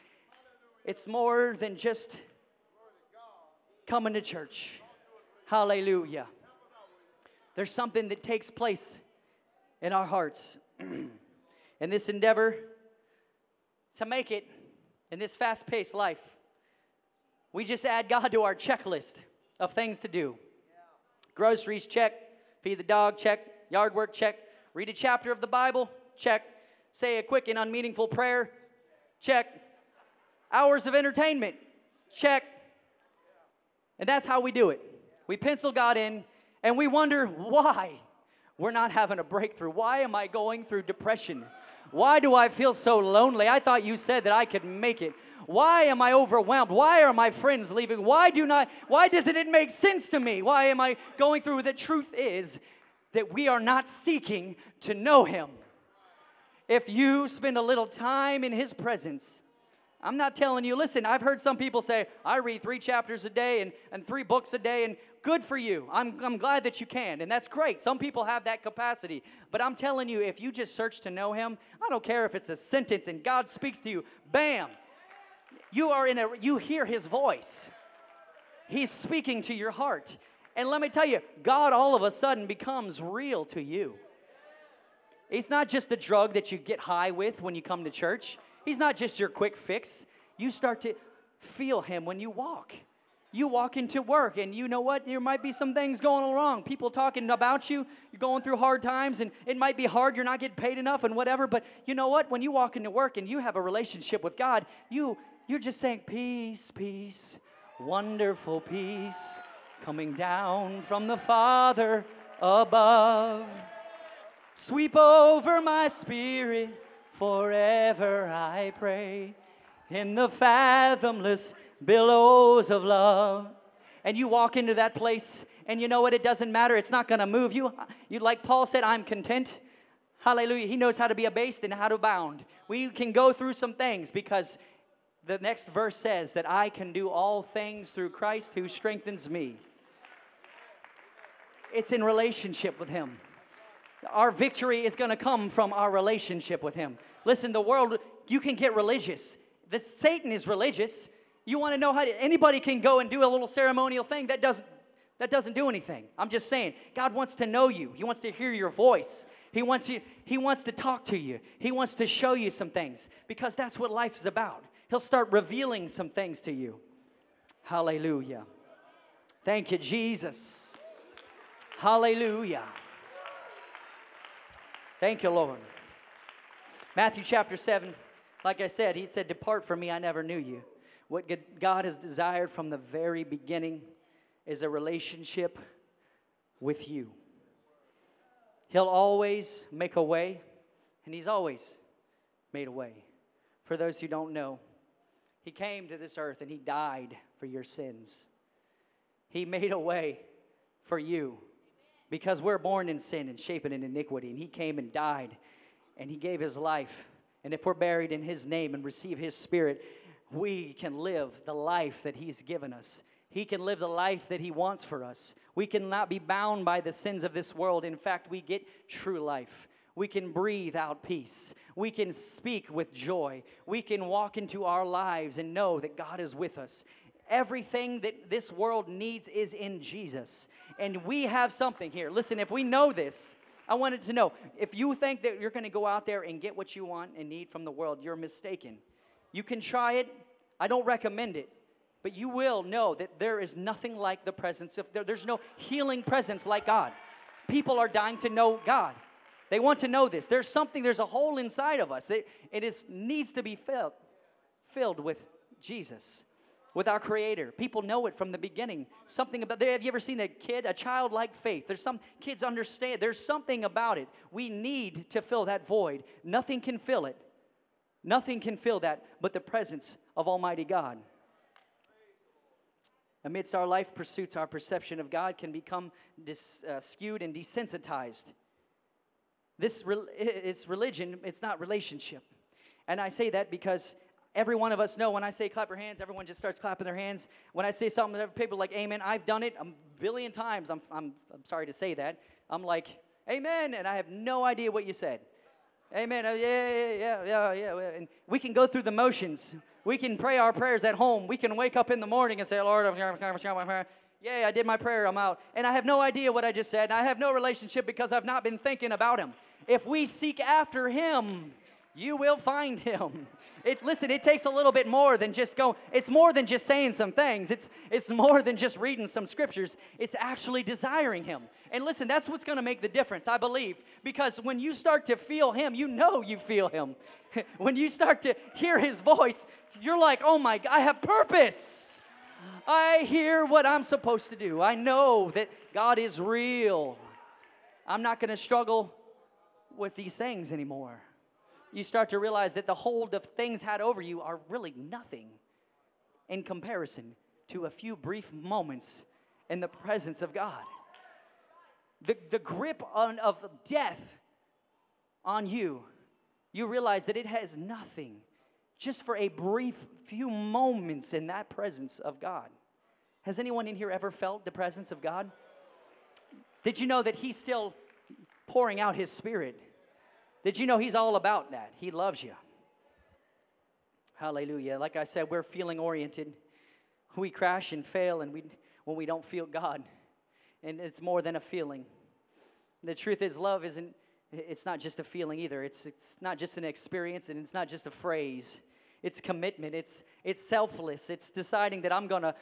than just coming to church. Hallelujah. There's something that takes place in our hearts. In this endeavor to make it in this fast-paced life, we just add God to our checklist of things to do. Groceries, check. Feed the dog, check. Yard work, check. Read a chapter of the Bible, check. Say a quick and unmeaningful prayer, check. Hours of entertainment, check. And that's how we do it. We pencil God in, and we wonder why we're not having a breakthrough. Why am I going through depression? Why do I feel so lonely? I thought you said that I could make it. Why am I overwhelmed? Why are my friends leaving? Why doesn't it make sense to me? Why am I going through? The truth is that we are not seeking to know Him. If you spend a little time in His presence, I'm not telling you, listen, I've heard some people say, I read 3 chapters a day and 3 books a day, and good for you. I'm glad that you can, and that's great. Some people have that capacity. But I'm telling you, if you just search to know him, I don't care if it's a sentence and God speaks to you, bam. You hear his voice. He's speaking to your heart. And let me tell you, God all of a sudden becomes real to you. He's not just a drug that you get high with when you come to church. He's not just your quick fix. You start to feel him when you walk. You walk into work, and you know what? There might be some things going wrong. People talking about you. You're going through hard times, and it might be hard. You're not getting paid enough and whatever. But you know what? When you walk into work and you have a relationship with God, you're just saying, peace, peace, wonderful peace, coming down from the Father above. Sweep over my spirit, forever I pray, in the fathomless billows of love. And you walk into that place, and you know what? It doesn't matter. It's not going to move you. Like Paul said, I'm content. Hallelujah. He knows how to be abased and how to abound. We can go through some things because the next verse says that I can do all things through Christ who strengthens me. It's in relationship with him. Our victory is going to come from our relationship with him. Listen, the world, you can get religious. Satan is religious. You want to know how anybody can go and do a little ceremonial thing that doesn't do anything. I'm just saying, God wants to know you. He wants to hear your voice. He wants to talk to you. He wants to show you some things because that's what life is about. He'll start revealing some things to you. Hallelujah. Thank you, Jesus. Hallelujah. Thank you, Lord. Matthew chapter 7, like I said, he said, depart from me, I never knew you. What God has desired from the very beginning is a relationship with you. He'll always make a way, and he's always made a way. For those who don't know, he came to this earth and he died for your sins. He made a way for you. Because we're born in sin and shapen in iniquity. And he came and died. And he gave his life. And if we're buried in his name and receive his spirit, we can live the life that he's given us. He can live the life that he wants for us. We cannot be bound by the sins of this world. In fact, we get true life. We can breathe out peace. We can speak with joy. We can walk into our lives and know that God is with us. Everything that this world needs is in Jesus. And we have something here. Listen, if we know this, I wanted to know, if you think that you're going to go out there and get what you want and need from the world, you're mistaken. You can try it. I don't recommend it. But you will know that there is nothing like the presence of, there's no healing presence like God. People are dying to know God. They want to know this. There's a hole inside of us. It needs to be filled with Jesus. With our Creator. People know it from the beginning. Something about, have you ever seen a childlike faith? There's some kids understand. There's something about it. We need to fill that void. Nothing can fill it. Nothing can fill that but the presence of Almighty God. Amidst our life pursuits, our perception of God can become skewed and desensitized. It's religion, it's not relationship. And I say that because every one of us know when I say clap your hands, everyone just starts clapping their hands. When I say something, people are like, amen. I've done it a billion times. I'm sorry to say that. I'm like, amen, and I have no idea what you said. Amen. Yeah. And we can go through the motions. We can pray our prayers at home. We can wake up in the morning and say, Lord, yeah, I did my prayer, I'm out. And I have no idea what I just said. And I have no relationship because I've not been thinking about him. If we seek after him, you will find him. Listen, it takes a little bit more than just it's more than just saying some things. It's more than just reading some scriptures. It's actually desiring him. And listen, that's what's going to make the difference, I believe. Because when you start to feel him, you know you feel him. When you start to hear his voice, you're like, oh my God, I have purpose. I hear what I'm supposed to do. I know that God is real. I'm not going to struggle with these things anymore. You start to realize that the hold of things had over you are really nothing in comparison to a few brief moments in the presence of God. The grip of death on you, you realize that it has nothing just for a brief few moments in that presence of God. Has anyone in here ever felt the presence of God? Did you know that He's still pouring out His Spirit? Did you know He's all about that? He loves you. Hallelujah. Like I said, we're feeling oriented. We crash and fail when we don't feel God. And it's more than a feeling. The truth is, love it's not just a feeling either. It's not just an experience, and it's not just a phrase. It's commitment. It's selfless. It's deciding that I'm gonna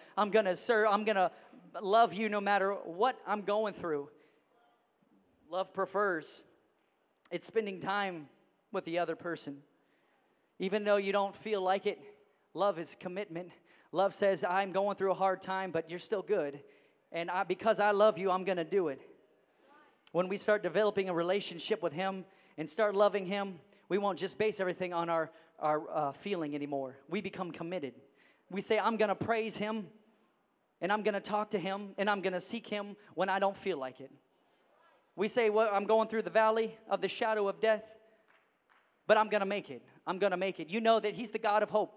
love you no matter what I'm going through. Love prefers. It's spending time with the other person. Even though you don't feel like it, love is commitment. Love says, I'm going through a hard time, but you're still good. And because I love you, I'm going to do it. When we start developing a relationship with Him and start loving Him, we won't just base everything on our feeling anymore. We become committed. We say, I'm going to praise Him, and I'm going to talk to Him, and I'm going to seek Him when I don't feel like it. We say, well, I'm going through the valley of the shadow of death, but I'm going to make it. I'm going to make it. You know that He's the God of hope.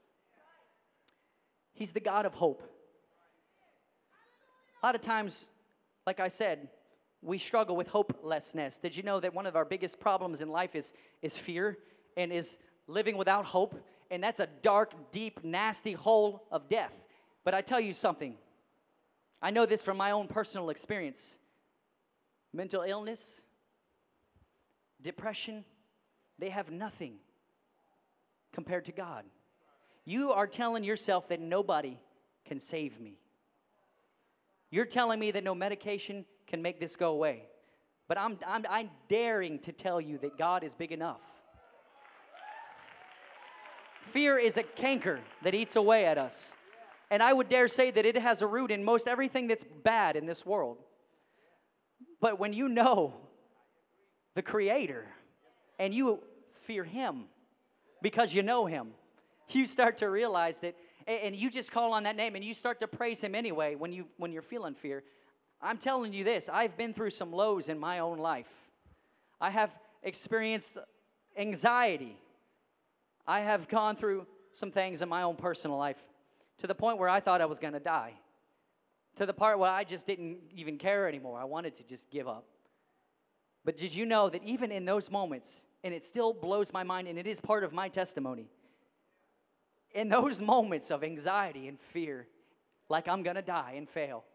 He's the God of hope. A lot of times, like I said, we struggle with hopelessness. Did you know that one of our biggest problems in life is fear and is living without hope? And that's a dark, deep, nasty hole of death. But I tell you something. I know this from my own personal experience. Mental illness, depression, they have nothing compared to God. You are telling yourself that nobody can save me. You're telling me that no medication can make this go away. But I'm daring to tell you that God is big enough. Fear is a canker that eats away at us. And I would dare say that it has a root in most everything that's bad in this world. But when you know the Creator and you fear Him because you know Him, you start to realize that, and you just call on that name and you start to praise Him anyway when you're feeling fear. I'm telling you this, I've been through some lows in my own life. I have experienced anxiety. I have gone through some things in my own personal life to the point where I thought I was going to die. To the part where I just didn't even care anymore. I wanted to just give up. But did you know that even in those moments, and it still blows my mind, and it is part of my testimony, in those moments of anxiety and fear, like I'm going to die and fail,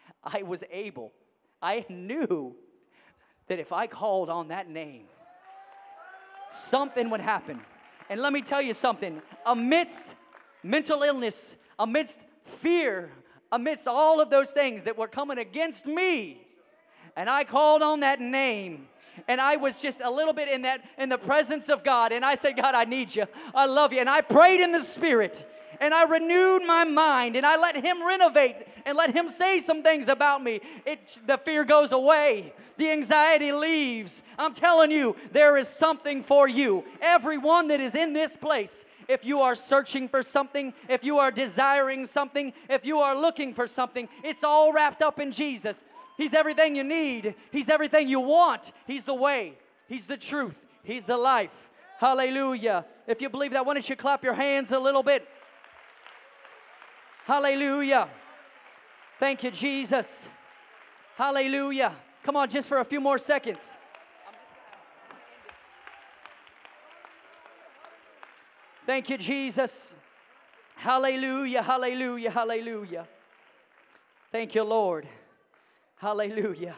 I knew that if I called on that name, something would happen. And let me tell you something, amidst mental illness, amidst fear, amidst all of those things that were coming against me, and I called on that name, and I was just a little bit in the presence of God, and I said, God, I need you, I love you, and I prayed in the Spirit, and I renewed my mind, and I let Him renovate and let Him say some things about me. The fear goes away. The anxiety leaves. I'm telling you, there is something for you. Everyone that is in this place, if you are searching for something, if you are desiring something, if you are looking for something, it's all wrapped up in Jesus. He's everything you need. He's everything you want. He's the way. He's the truth. He's the life. Hallelujah. If you believe that, why don't you clap your hands a little bit? Hallelujah. Thank you, Jesus. Hallelujah. Come on, just for a few more seconds. Thank you, Jesus. Hallelujah, hallelujah, hallelujah. Thank you, Lord. Hallelujah.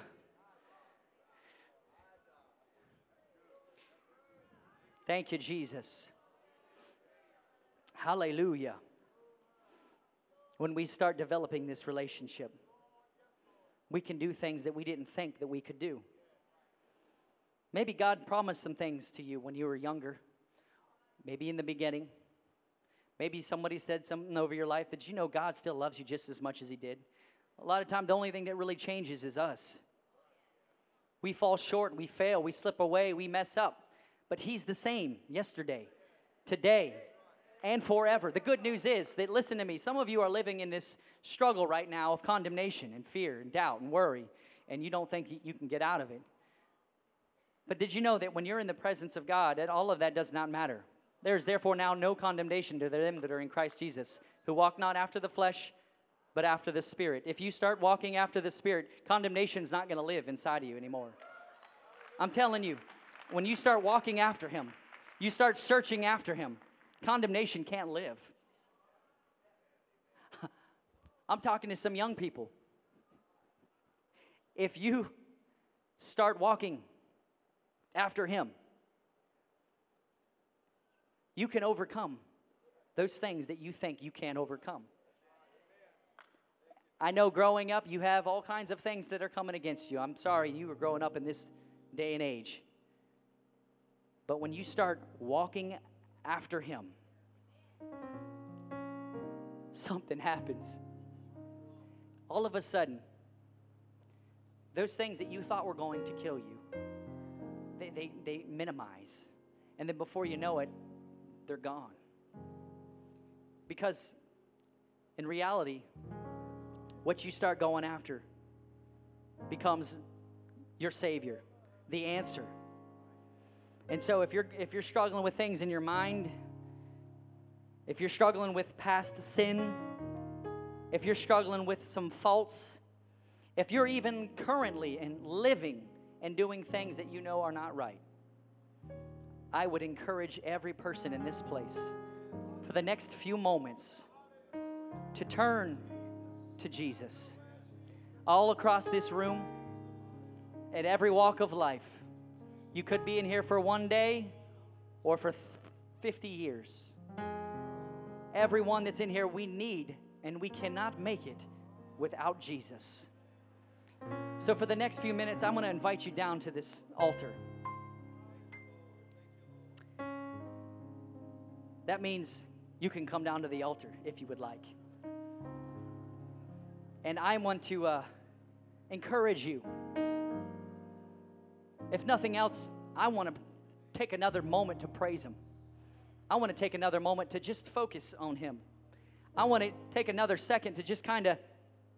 Thank you, Jesus. Hallelujah. When we start developing this relationship, we can do things that we didn't think that we could do. Maybe God promised some things to you when you were younger. Maybe in the beginning. Maybe somebody said something over your life, but you know God still loves you just as much as He did. A lot of times, the only thing that really changes is us. We fall short, we fail, we slip away, we mess up. But He's the same yesterday, today, and forever. The good news is that, listen to me, some of you are living in this struggle right now of condemnation and fear and doubt and worry, and you don't think you can get out of it. But did you know that when you're in the presence of God, that all of that does not matter? There is therefore now no condemnation to them that are in Christ Jesus, who walk not after the flesh, but after the Spirit. If you start walking after the Spirit, condemnation's not going to live inside of you anymore. I'm telling you, when you start walking after Him, you start searching after Him, condemnation can't live. I'm talking to some young people. If you start walking after Him, you can overcome those things that you think you can't overcome. I know growing up, you have all kinds of things that are coming against you. I'm sorry you were growing up in this day and age. But when you start walking after Him, something happens. All of a sudden, those things that you thought were going to kill you, they minimize. And then before you know it, they're gone. Because in reality, what you start going after becomes your Savior, the answer. And so if you're struggling with things in your mind, if you're struggling with past sin, if you're struggling with some faults, if you're even currently and living and doing things that you know are not right, I would encourage every person in this place for the next few moments to turn to Jesus. All across this room, at every walk of life, you could be in here for one day or for 50 years. Everyone that's in here, we need and we cannot make it without Jesus. So for the next few minutes, I'm going to invite you down to this altar. That means you can come down to the altar if you would like. And I want to encourage you. If nothing else, I want to take another moment to praise Him. I want to take another moment to just focus on Him. I want to take another second to just kind of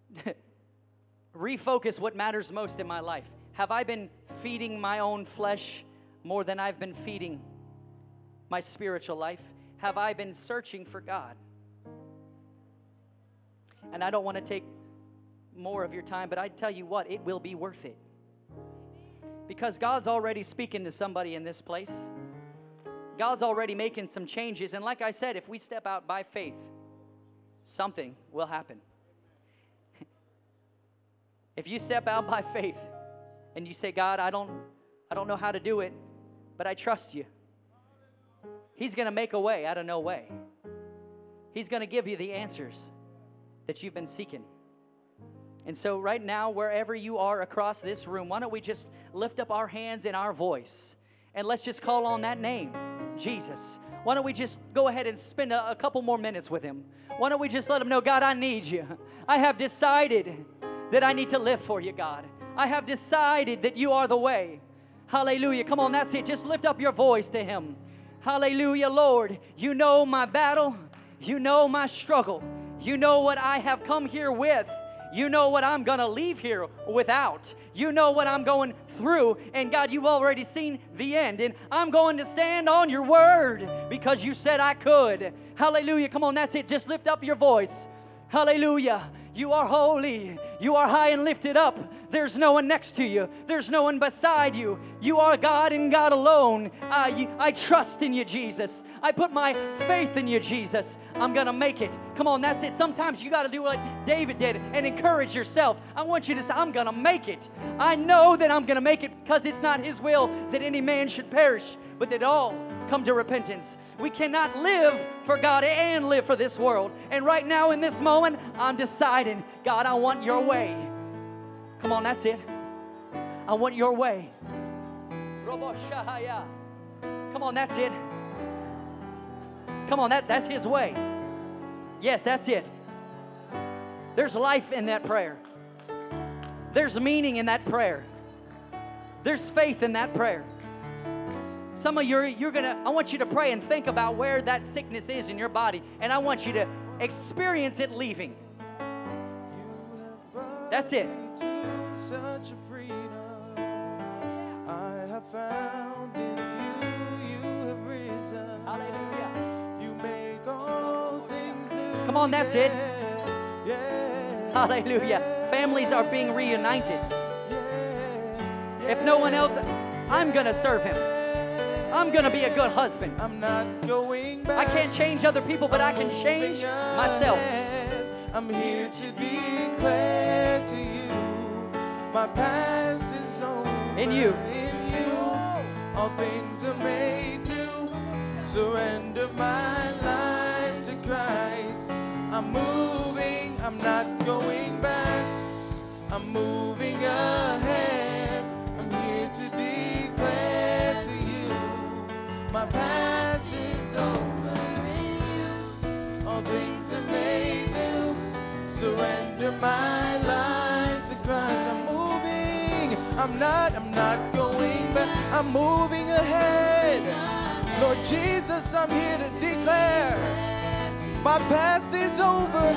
refocus what matters most in my life. Have I been feeding my own flesh more than I've been feeding my spiritual life? Have I been searching for God? And I don't want to take more of your time, but I tell you what, it will be worth it. Because God's already speaking to somebody in this place. God's already making some changes. And like I said, if we step out by faith, something will happen. If you step out by faith and you say, God, I don't know how to do it, but I trust you. He's going to make a way out of no way. He's going to give you the answers that you've been seeking. And so right now, wherever you are across this room, why don't we just lift up our hands and our voice, and let's just call on that name, Jesus. Why don't we just go ahead and spend a couple more minutes with Him? Why don't we just let Him know, God, I need you. I have decided that I need to live for you, God. I have decided that you are the way. Hallelujah. Come on, that's it. Just lift up your voice to Him. Hallelujah, Lord. You know my battle. You know my struggle. You know what I have come here with. You know what I'm going to leave here without. You know what I'm going through. And God, you've already seen the end. And I'm going to stand on your word because you said I could. Hallelujah. Come on, that's it. Just lift up your voice. Hallelujah. You are holy. You are high and lifted up. There's no one next to you. There's no one beside you. You are God and God alone. I trust in you, Jesus. I put my faith in you, Jesus. I'm going to make it. Come on, that's it. Sometimes you got to do like David did and encourage yourself. I want you to say, I'm going to make it. I know that I'm going to make it because it's not His will that any man should perish, but that all come to repentance. We cannot live for God and live for this world. And right now in this moment, I'm deciding, God, I want your way. Come on, that's it. I want your way. Come on, that's it. Come on, that's His way. Yes, that's it. There's life in that prayer. There's meaning in that prayer. There's faith in that prayer. Some of you, I want you to pray and think about where that sickness is in your body, and I want you to experience it leaving. That's it. Such a freedom I have found in you. You have risen. Hallelujah. Come on, that's it. Yeah. Hallelujah. Families are being reunited. If no one else, I'm going to serve him. I'm going to be a good husband. I'm not going back. I can't change other people, but I can change myself. I'm here to declare to you, my past is over. In you. In you, all things are made new. Surrender my life to Christ. I'm moving, I'm not going back. I'm moving ahead. I'm here to declare to you, my past is over in you. All things are made new. Surrender my life to Christ. I'm moving. I'm not going back. I'm moving ahead. Lord Jesus, I'm here to declare my past is over.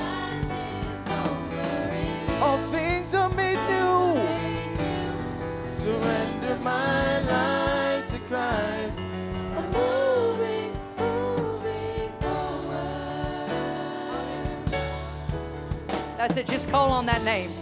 All things are made new. Surrender my life to Christ. I'm moving forward. That's it. Just call on that name.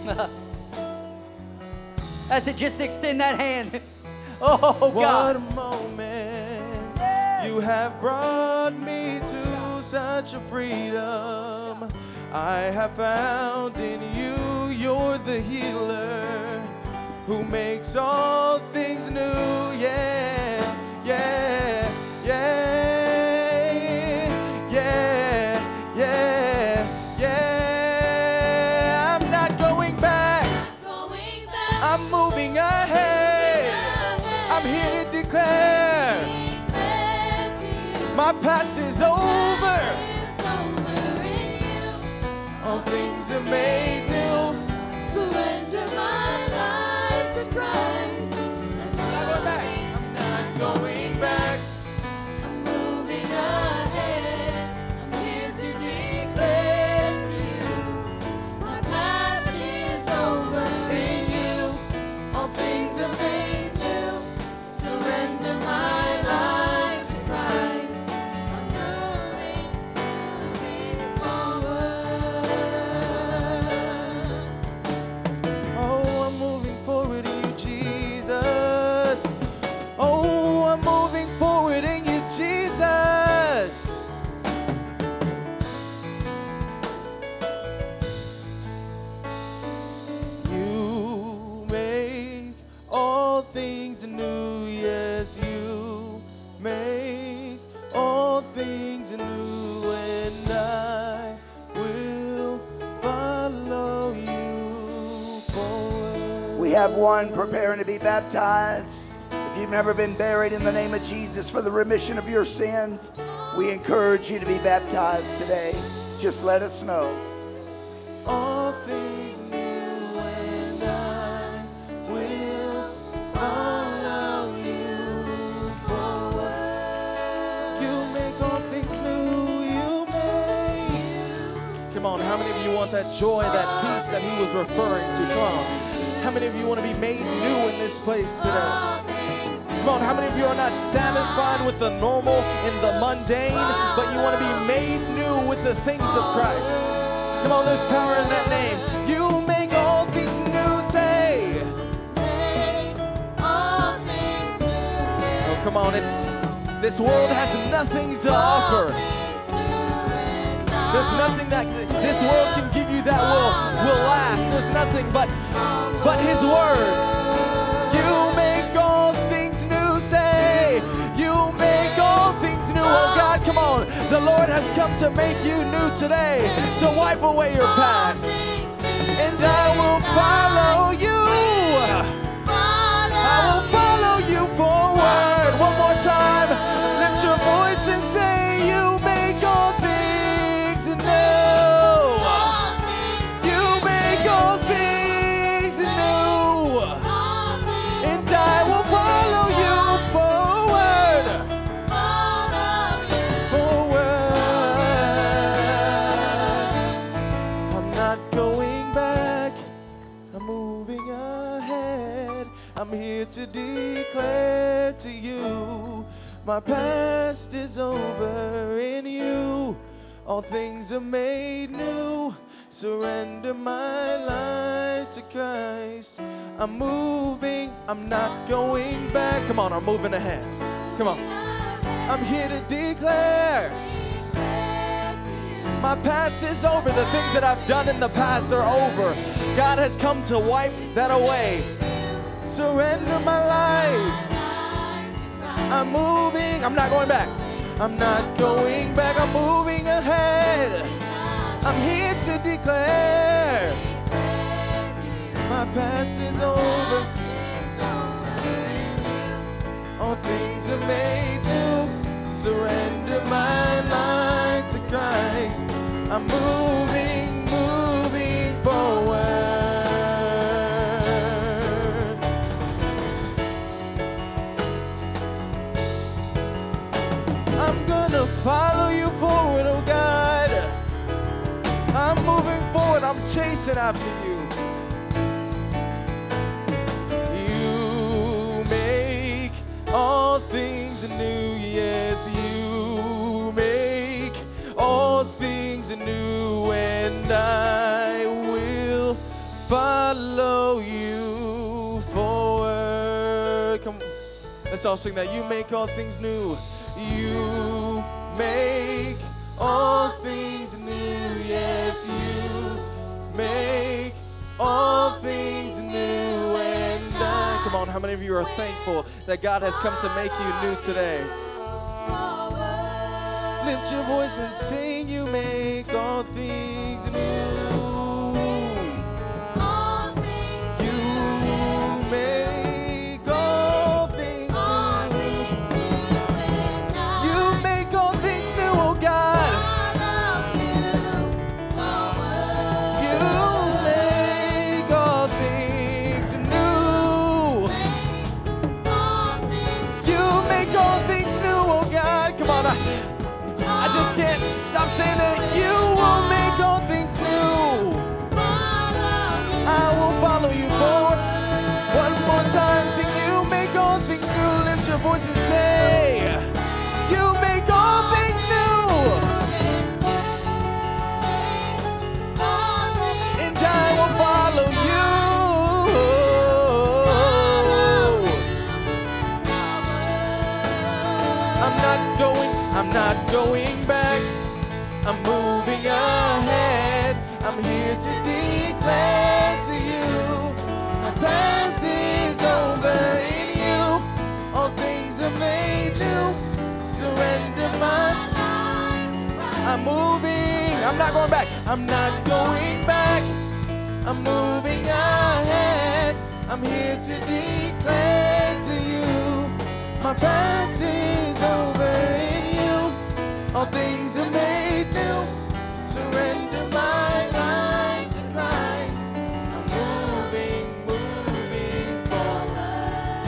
That's it. Just extend that hand. Oh, What a God. moment. You have brought me to such a freedom. I have found in you, you're the healer who makes all things new. Yeah, yeah, yeah, yeah, yeah, yeah. I'm not going back. I'm moving ahead. I'm here to declare my past is over. All things are made new. Surrender my life to Christ. I'm not going back. I'm moving ahead. I'm here to declare to you, my past is over. In you, all things are made new. Surrender my life to Christ. I'm moving forward. Oh, I'm moving forward in you, Jesus. Oh, I'm moving forward in you, Jesus. You make all things new, yes, you make all things new, and I will follow you forward. We have one preparing to be baptized. If you've never been buried in the name of Jesus for the remission of your sins, we encourage you to be baptized today. Just let us know. All things new, and I will follow you forward. You make all things new, you make. Come on, how many of you want that joy, that peace that he was referring to? Come on. How many of you want to be made new in this place today? Come on, how many of you are not satisfied with the normal and the mundane, but you want to be made new with the things of Christ? Come on, there's power in that name. You make all things new, say. Oh, come on, this world has nothing to offer. There's nothing that this world can give you that will last. There's nothing but his word. You make all things new, say. You make all things new. Oh God, come on. The Lord has come to make you new today, to wipe away your past. And I will follow you. I will follow you forward. One more time. Lift your voice and say, you make all things new. You make all things new. And I will follow you forward. Forward. I'm not going back. I'm moving ahead. I'm here to declare to you, my past is over in you. All things are made new. Surrender my life to Christ. I'm moving, I'm not going back. Come on, I'm moving ahead. Come on. I'm here to declare my past is over. The things that I've done in the past are over. God has come to wipe that away. Surrender my life. I'm moving, I'm not going back. I'm not going back, I'm moving ahead. I'm here to declare my past is over. All things are made new. Surrender my life to Christ. I'm moving, moving forward. I'm gonna follow you forward, oh God. I'm moving forward, I'm chasing after you. You make all things new, yes, you make all things new, and I will follow you forward. Come on, let's all sing that. You make all things new. You make all things new, yes, you make all things new, and I. Come on, how many of you are thankful that God has come to make you new today? Lift your voice and sing, you make all things new. You make all things new. You make all things new, oh God. You make all things new. You make all things new, oh God. Come on, I just can't stop saying that. You will make all things new. I will follow you forward. One more time, sing, you make all things new. Lift your voice and say, you make all things new. And I will follow you. I'm not going back. I'm moving ahead. I'm here to declare to you, my past is over in you. All things are made new. Surrender my life. I'm moving. I'm not going back. I'm not going back. I'm moving ahead. I'm here to declare to you, my past is over in you. All things are made new. Surrender my life to Christ. I'm moving, moving forward.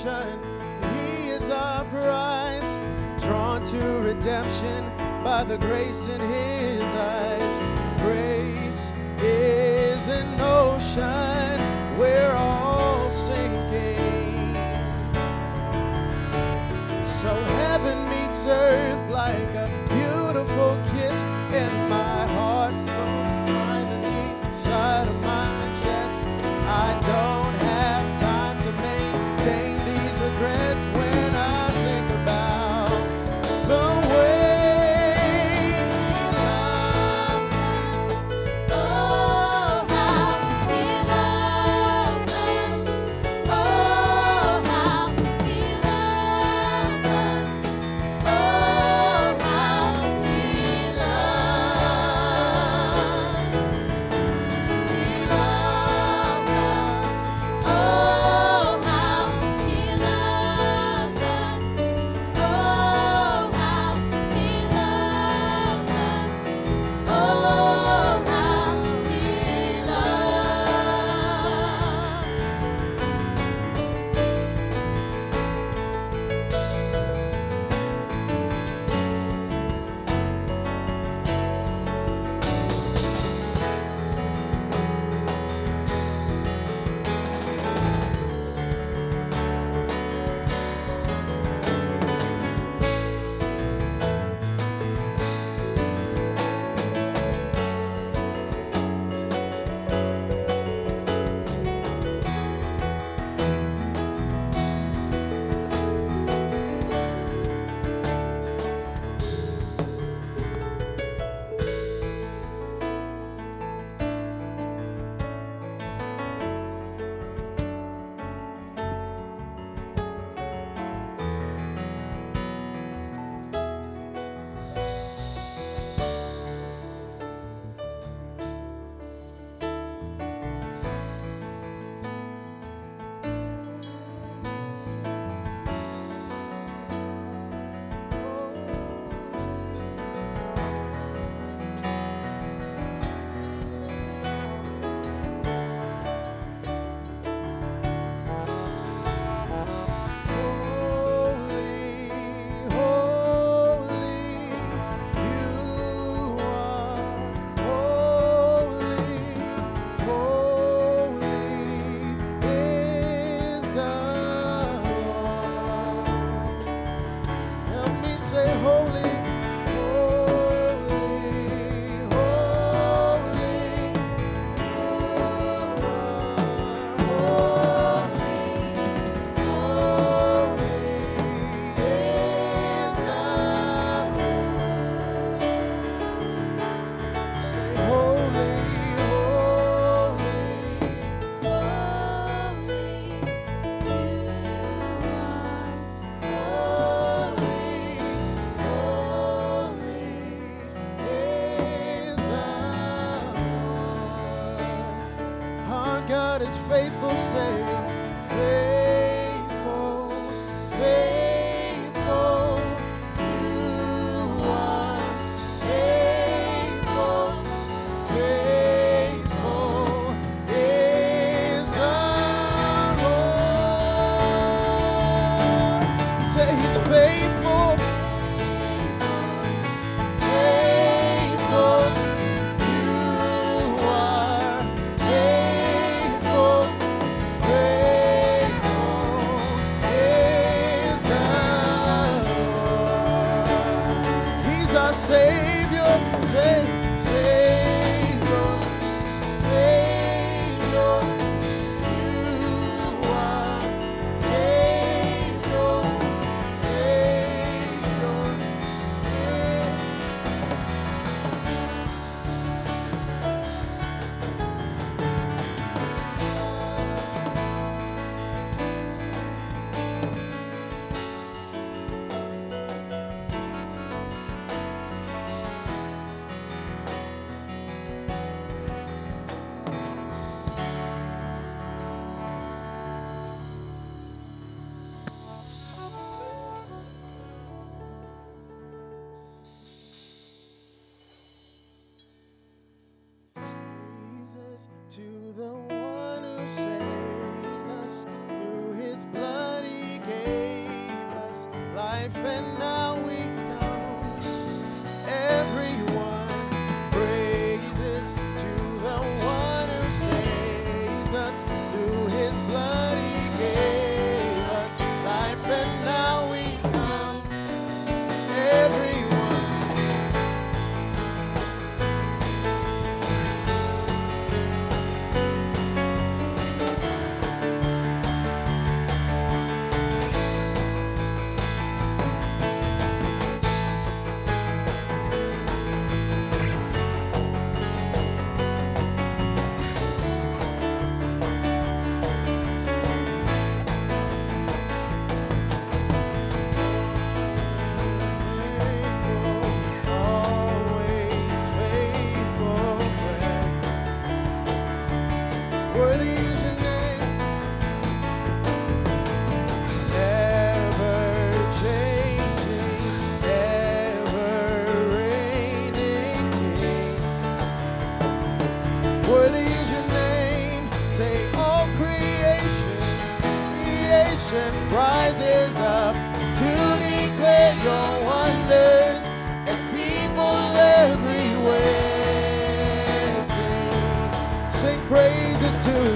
ocean. He is our prize, drawn to redemption by the grace in his eyes. If grace is an ocean, we're all sinking. So heaven meets earth like a beautiful kiss, and my heart goes flying beneath the side of my chest. I don't have time to maintain these regrets when I think about the way he loves us. Oh, how he loves us. Oh, how he loves us. Oh, how he loves us. Oh, how he loves us. Oh, how he loves us. Oh, how he loves. Holy, holy, you are holy, holy is the Lord. Help me say holy, holy, holy, you are holy. God is faithful, say faithful, faithful. You are faithful, faithful is our Lord. Say he's faithful, faithful. You are faithful, faithful is our Lord. He's our Savior, Savior, Savior. You are Savior, Savior. Jesus, to the one who saves us through his blood he rises up to declare your wonders as people everywhere sing praises to you.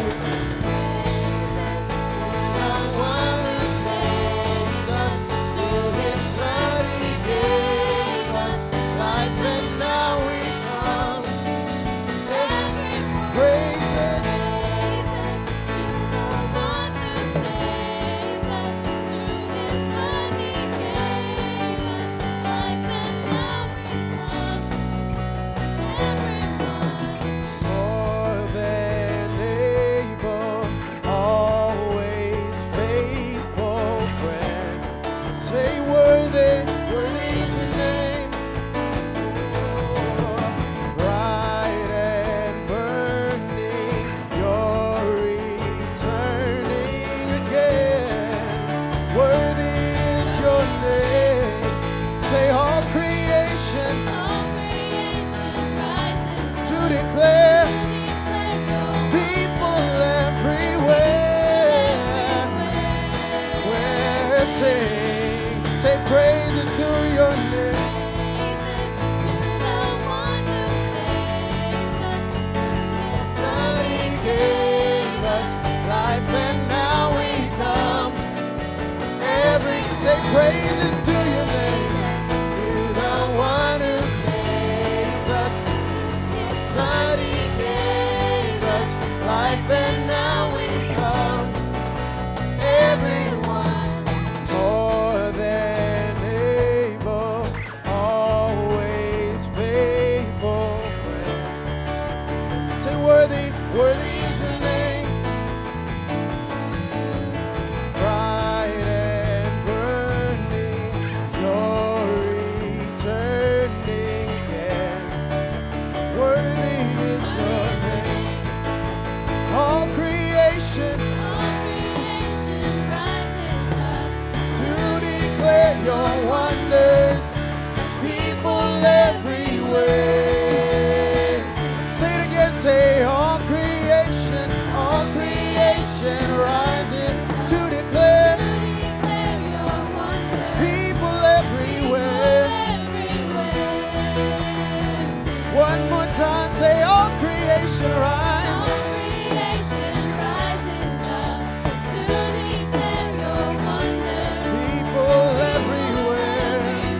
Say praises to your name. Praises to the one who saves us through his blood. He gave us life and now we come. Say praises to your name. To the one who saves us through his blood. He gave us life and now we come. Everyone more than able, always faithful friend. Say worthy, worthy is your name. Bright and burning, you're returning again. Worthy is your name. All creation rises up to declare your wonders as people everywhere. Say it again, say all creation rises to declare your wonders. people everywhere. One more time, say all creation rises. Creation rises up to declare your wonders. People everywhere.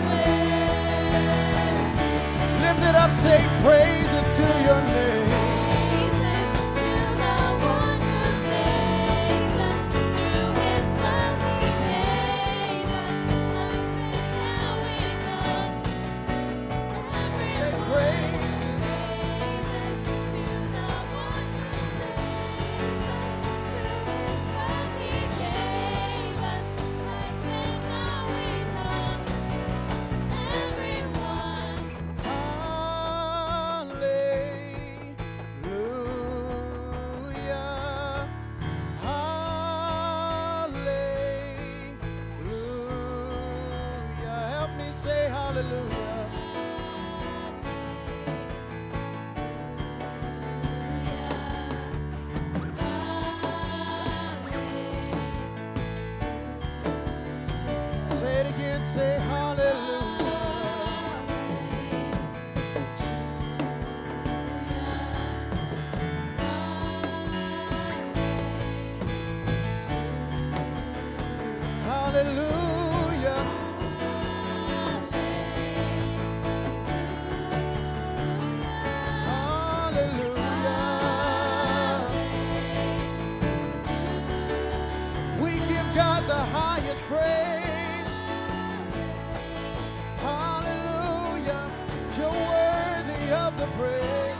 Lift it up, say praises to your name. Praises to the one who saves us through his blood. He gave us life and now we come. Say Everyone praises. praises to the one who saves us through his blood. He gave us life and now we come. Everyone. Hallelujah. Hallelujah. Help me say hallelujah. Say it again, say hallelujah. Hallelujah. Hallelujah. We give God the highest praise. Hallelujah. You're worthy of the praise.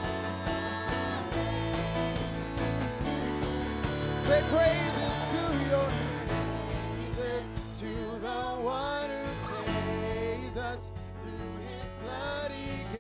Say praises to your name. Praises to the one who saves us